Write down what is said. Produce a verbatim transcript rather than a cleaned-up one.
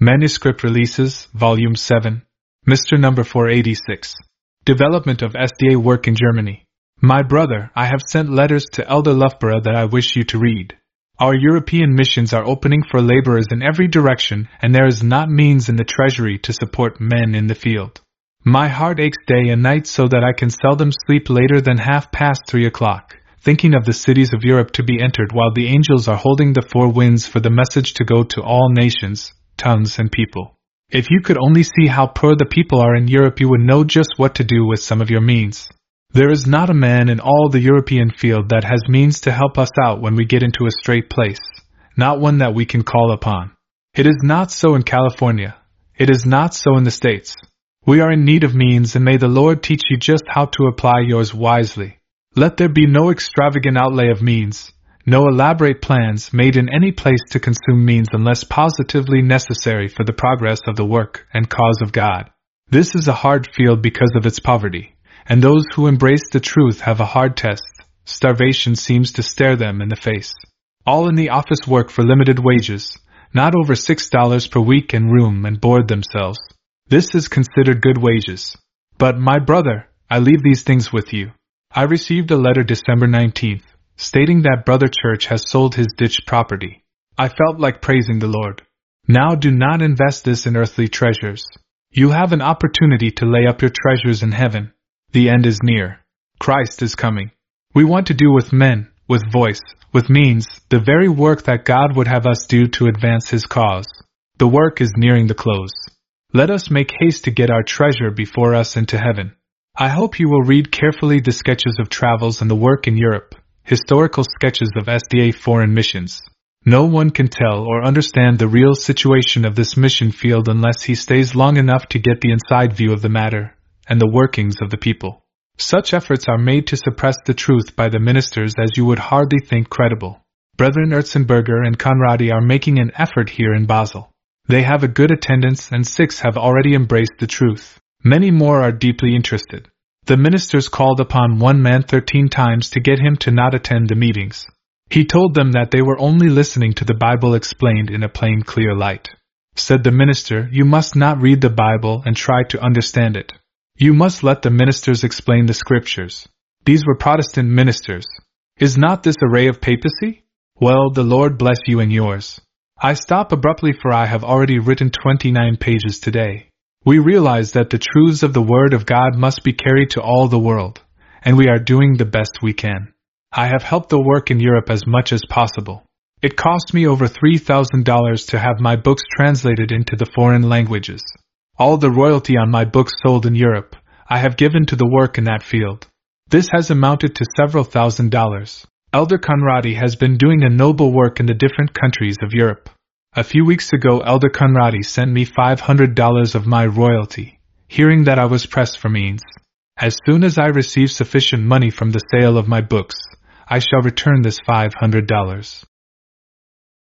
Manuscript Releases, Volume seven. Mister Number four eighty-six. Development of S D A Work in Germany. My brother, I have sent letters to Elder Loughborough that I wish you to read. Our European missions are opening for laborers in every direction, and there is not means in the treasury to support men in the field. My heart aches day and night so that I can seldom sleep later than half past three o'clock, thinking of the cities of Europe to be entered while the angels are holding the four winds for the message to go to all nations, tongues and people. If you could only see how poor the people are in Europe, you would know just what to do with some of your means. There is not a man in all the European field that has means to help us out when we get into a straight place, not one that we can call upon. It is not so in California. It is not so in the States. We are in need of means, and may the Lord teach you just how to apply yours wisely. Let there be no extravagant outlay of means, no elaborate plans made in any place to consume means unless positively necessary for the progress of the work and cause of God. This is a hard field because of its poverty. And those who embrace the truth have a hard test. Starvation seems to stare them in the face. All in the office work for limited wages, not over six dollars per week, and room and board themselves. This is considered good wages. But, my brother, I leave these things with you. I received a letter December nineteenth, stating that Brother Church has sold his ditched property. I felt like praising the Lord. Now do not invest this in earthly treasures. You have an opportunity to lay up your treasures in heaven. The end is near. Christ is coming. We want to do with men, with voice, with means, the very work that God would have us do to advance His cause. The work is nearing the close. Let us make haste to get our treasure before us into heaven. I hope you will read carefully the sketches of travels and the work in Europe, historical sketches of S D A foreign missions. No one can tell or understand the real situation of this mission field unless he stays long enough to get the inside view of the matter and the workings of the people. Such efforts are made to suppress the truth by the ministers as you would hardly think credible. Brethren Erzenberger and Conradi are making an effort here in Basel. They have a good attendance, and six have already embraced the truth. Many more are deeply interested. The ministers called upon one man thirteen times to get him to not attend the meetings. He told them that they were only listening to the Bible explained in a plain, clear light. Said the minister, "You must not read the Bible and try to understand it. You must let the ministers explain the scriptures." These were Protestant ministers. Is not this a ray of papacy? Well, the Lord bless you and yours. I stop abruptly, for I have already written twenty-nine pages today. We realize that the truths of the Word of God must be carried to all the world, and we are doing the best we can. I have helped the work in Europe as much as possible. It cost me over three thousand dollars to have my books translated into the foreign languages. All the royalty on my books sold in Europe, I have given to the work in that field. This has amounted to several thousand dollars. Elder Conradi has been doing a noble work in the different countries of Europe. A few weeks ago Elder Conradi sent me five hundred dollars of my royalty, hearing that I was pressed for means. As soon as I receive sufficient money from the sale of my books, I shall return this five hundred dollars.